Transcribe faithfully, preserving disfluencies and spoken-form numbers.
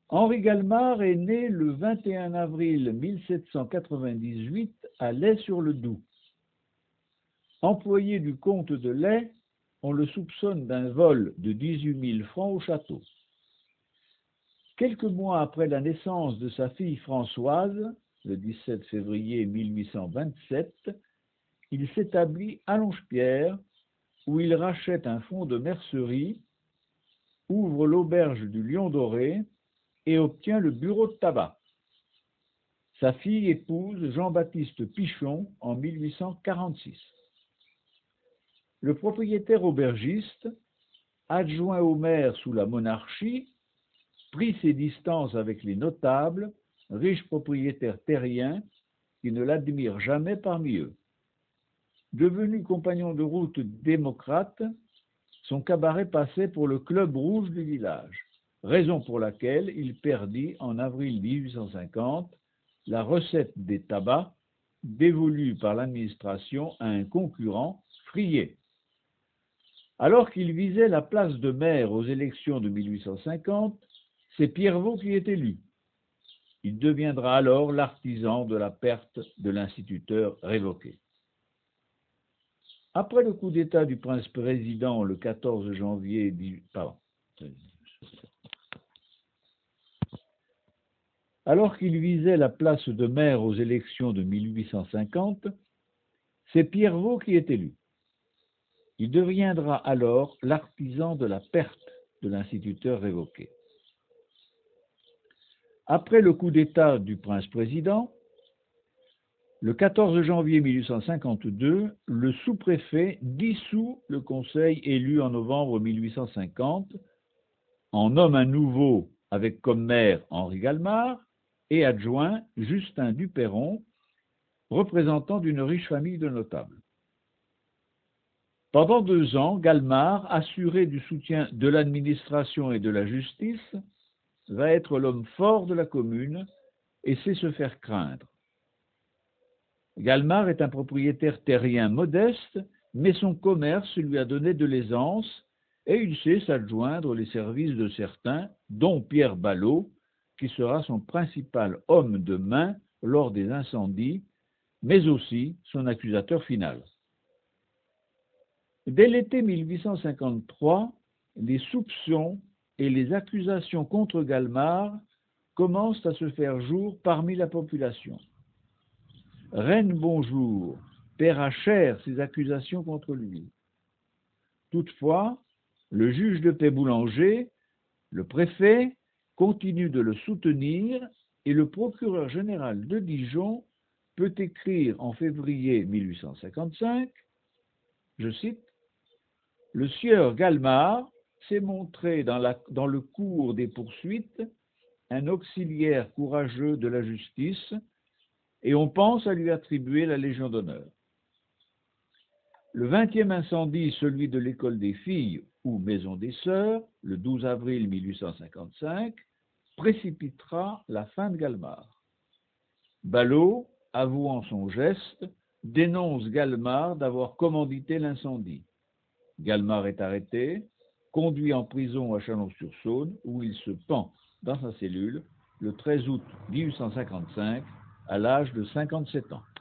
Henri Galmard est né le vingt et un avril mille sept cent quatre-vingt-dix-huit à Lay-sur-le-Doubs. Employé du comte de Lay, on le soupçonne d'un vol de dix-huit mille francs au château. Quelques mois après la naissance de sa fille Françoise, le dix-sept février mille huit cent vingt-sept, il s'établit à Longe-Pierre, où il rachète un fonds de mercerie, ouvre l'auberge du Lion Doré et obtient le bureau de tabac. Sa fille épouse Jean-Baptiste Pichon en mille huit cent quarante-six. Le propriétaire aubergiste, adjoint au maire sous la monarchie, prit ses distances avec les notables, riches propriétaires terriens, qui ne l'admirent jamais parmi eux. Devenu compagnon de route démocrate, son cabaret passait pour le club rouge du village, raison pour laquelle il perdit en avril mille huit cent cinquante la recette des tabacs dévolue par l'administration à un concurrent, Frier. Alors qu'il visait la place de maire aux élections de mille huit cent cinquante, c'est Pierrevaux qui est élu. Il deviendra alors l'artisan de la perte de l'instituteur révoqué. Après le coup d'État du prince-président le quatorze janvier, pardon, alors qu'il visait la place de maire aux élections de mille huit cent cinquante, c'est Pierrevaux qui est élu. Il deviendra alors l'artisan de la perte de l'instituteur révoqué. Après le coup d'État du prince-président, le quatorze janvier mille huit cent cinquante-deux, le sous-préfet dissout le conseil élu en novembre mille huit cent cinquante, en nomme un nouveau avec comme maire Henri Galmard et adjoint Justin Duperron, représentant d'une riche famille de notables. Pendant deux ans, Galmard, assuré du soutien de l'administration et de la justice, va être l'homme fort de la commune et sait se faire craindre. Galmard est un propriétaire terrien modeste, mais son commerce lui a donné de l'aisance et il sait s'adjoindre les services de certains, dont Pierre Ballot, qui sera son principal homme de main lors des incendies, mais aussi son accusateur final. Dès l'été mille huit cent cinquante-trois, les soupçons et les accusations contre Galmard commencent à se faire jour parmi la population. Reine Bonjour paiera cher ses accusations contre lui. Toutefois, le juge de paix Boulanger, le préfet, continue de le soutenir et le procureur général de Dijon peut écrire en février mille huit cent cinquante-cinq, je cite, « Le sieur Galmard s'est montré dans, la, dans le cours des poursuites un auxiliaire courageux de la justice et on pense à lui attribuer la Légion d'honneur. Le vingtième incendie, celui de l'école des filles ou maison des sœurs, le douze avril mille huit cent cinquante-cinq, précipitera la fin de Galmard. Ballot, avouant son geste, dénonce Galmard d'avoir commandité l'incendie. Galmard est arrêté, conduit en prison à Chalon-sur-Saône, où il se pend dans sa cellule le treize août mille huit cent cinquante-cinq, à l'âge de cinquante-sept ans.